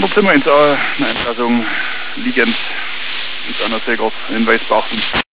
Und dort sind wir in einer Entlassung liegend mit einer Säger Hinweis beachten.